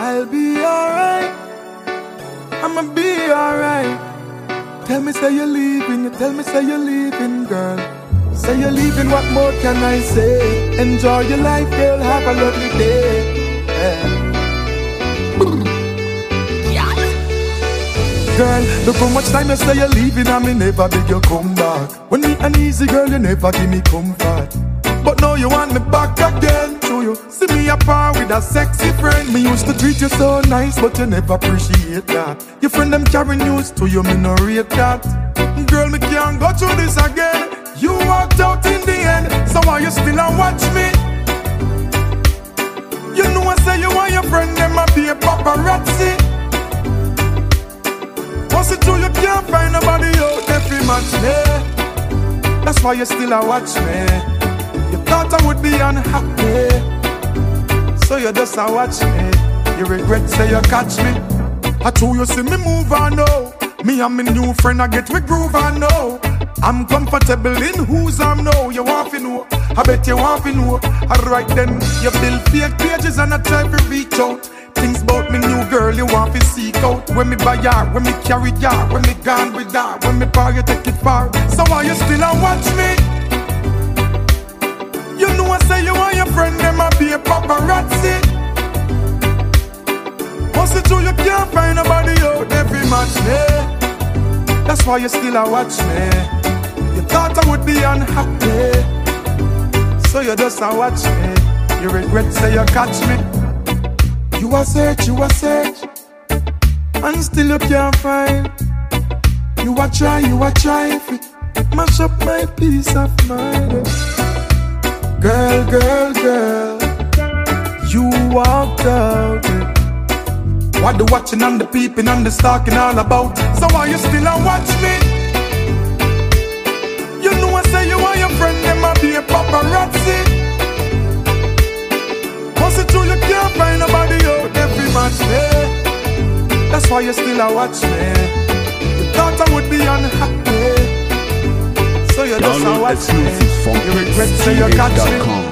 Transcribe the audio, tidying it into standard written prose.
I'll be alright, I'ma be alright. Tell me say you're leaving, you tell me say you're leaving, girl. Say you're leaving, what more can I say? Enjoy your life, girl, have a lovely day. Girl, look how much time you say you're leaving and me never beg you come back. When me uneasy, girl, you never give me comfort. But now you want me back again. So you see me apart with a sexy friend. Me used to treat you so nice, but you never appreciate that. Your friend them carry news to you, me no rate that. Girl, me can't go through this again. You walked out in the end, so why you still a watch me? You know I say you want your friend, them a be a paparazzi. Once it true you can't find nobody out every match me. That's why you still a watch me. You thought I would be unhappy, so you just a watch me. You regret say you catch me. I told you see me move on now. Me and my new friend I get we groove on now. I'm comfortable in who's I'm now. You want to know, I bet you want to know. Alright then, you build fake pages and I try to reach out. Things about me new girl you want to seek out. When me buy her, when me carry her, when me gone with her, when me buy you take it far. So why you still a watch me? You know I say you want your friend, them a be a paparazzi. Once it true you can't find nobody out every match me. That's why you still a watch me. You thought I would be unhappy, so you just a watch me. You regret say you catch me. You a search, and still you can't find. You a try fi mash up my peace of mind. Girl, you walked out. What the watching and the peeping and the stalking all about? So why you still a watch me? You know I say you want your friend, them a be a paparazzi. Once it true you can't find nobody out every match me. That's why you still a watch me. You thought I would be unhappy, so you just a watch me. You regret say you catch me.